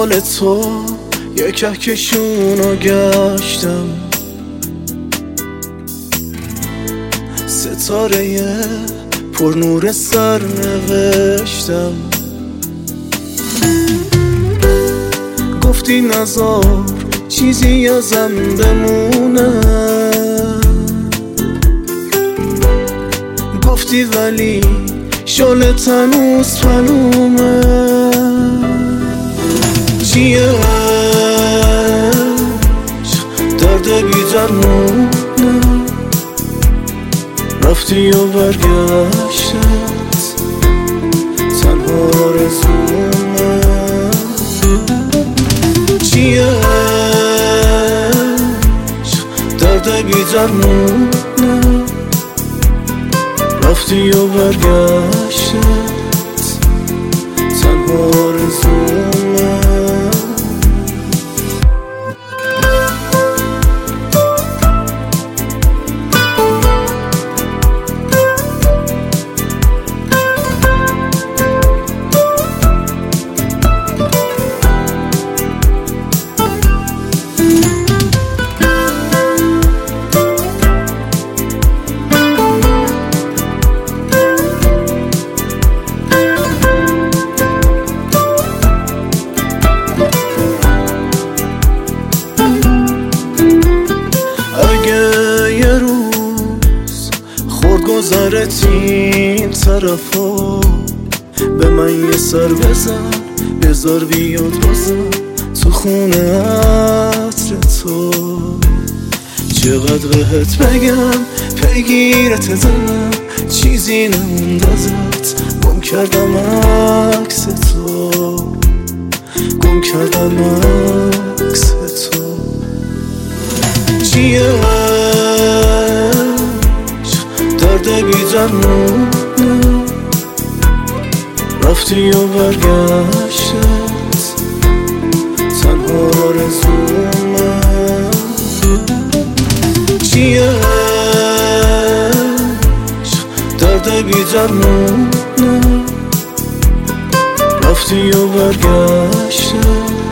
دنبال تو یه کهکشونو گشتم، ستاره پر نور سر نوشتم. گفتی نذار چیزی ازم بمونه، گفتی ولی شعله هنوز پلومه. چیه درد بی درمونه، رفتی و برگشتت تنها آرزومه. چیه درد بی درمونه، رفتی و برگشتت تنها آرزومه. گذرت این طرفا به من یه سر بزن، بذار بیاد بازم تو خونه عطر تو. چقدر بهت بگم پیگیرت دلم، چیزی نموند ازت، گم کردم عکس تو، گم کردم عکس تو. چیه درد بی درمونه، رفتی و برگشتت تنها آرزومه. چیه درد بی درمونه، رفتی و برگشتت